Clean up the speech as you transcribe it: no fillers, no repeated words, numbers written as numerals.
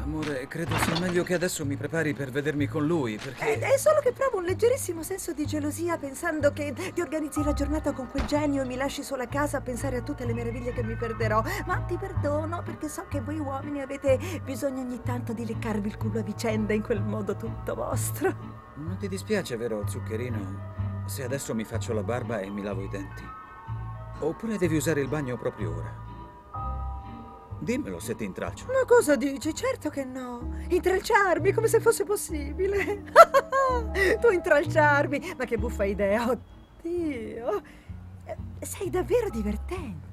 Amore, credo sia meglio che adesso mi prepari per vedermi con lui, perché... È solo che provo un leggerissimo senso di gelosia pensando che ti organizzi la giornata con quel genio e mi lasci sola a casa a pensare a tutte le meraviglie che mi perderò. Ma ti perdono perché so che voi uomini avete bisogno ogni tanto di leccarvi il culo a vicenda in quel modo tutto vostro. Non ti dispiace, vero, zuccherino, se adesso mi faccio la barba e mi lavo i denti? Oppure devi usare il bagno proprio ora? Dimmelo se ti intralcio. Ma cosa dici? Certo che no. Intralciarmi come se fosse possibile. Tu intralciarmi. Ma che buffa idea. Oddio. Sei davvero divertente.